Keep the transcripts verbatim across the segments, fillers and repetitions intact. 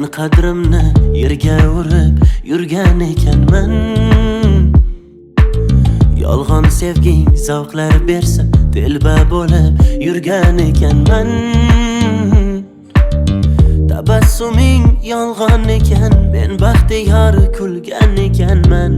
qadrimni yerga urib yurgan ekanman. Yolg'on sevging zavqlar bersa telba bo'lib yurgan ekanman. Tabassuming yolg'on ekan, men baxtiyor kulgan ekanman.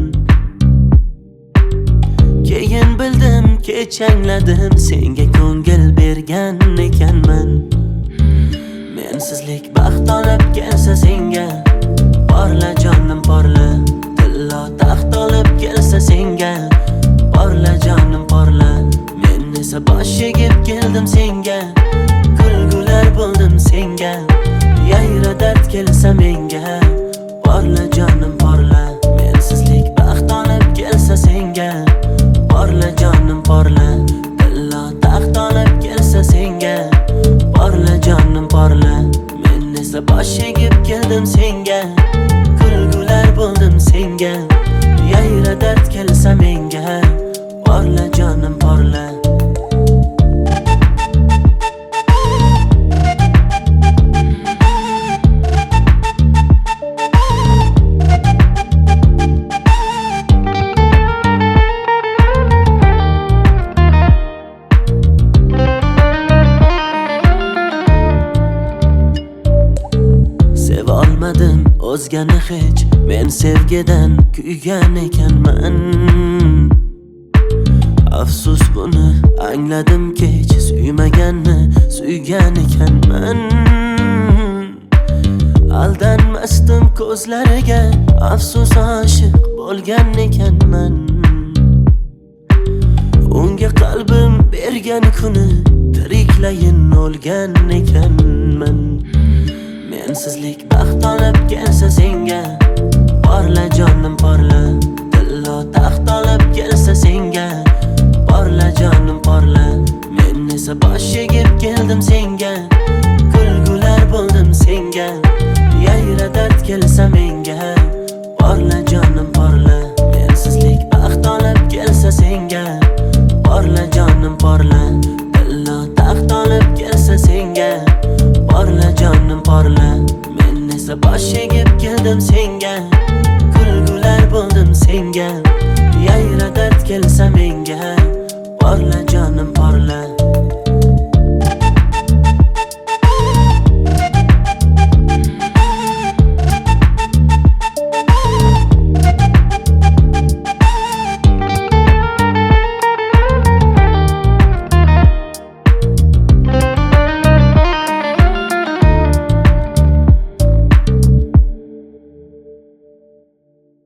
Keyin bildim, kech angladim, senga ko'ngil bergan ekanman. Mensizlik baxt olib kelsa senga, porla jonim porla. Tillo taxt olib kelsa senga, porla jonim porla. Men esa bosh egib keldim senga, kulgular bo'ldim senga. Yayra dard kelsa menga, porla jonim porla. Mensizlik baxt olib kelsa senga, porla jonim porla. Tillo taxt olib kelsa senga, porla jonim porla. Men esa bosh egib keldim senga, kulgular bo'ldim senga. Yayra dard kelsa menga, porla jonim porla. Olmadim o'zgani hech, men sevgidan kuygan ekanman. Afsus buni angladim kech, suymaganni suygan ekanman. Aldanmasdim ko'zlariga, afsus oshiq bo'lgan ekanman. Unga qalbim bergan kuni tiriklayin o'lgan ekanman. Mensizlik baxt olib kelsa senga, porla jonim porla. Tillo taxt olib kelsa senga, porla jonim porla. Men esa bosh egib keldim senga, kulgular bo'ldim senga. Yayra dard kelsa menga, porla jonim porla. Mensizlik baxt olib kelsa senga, porla jonim porla. Tillo taxt olib kelsa senga, porla jonim porla. Men esa bosh egib keldim senga, kulgular bo'ldim senga. Yayra dard kelsa menga, porla jonim porla.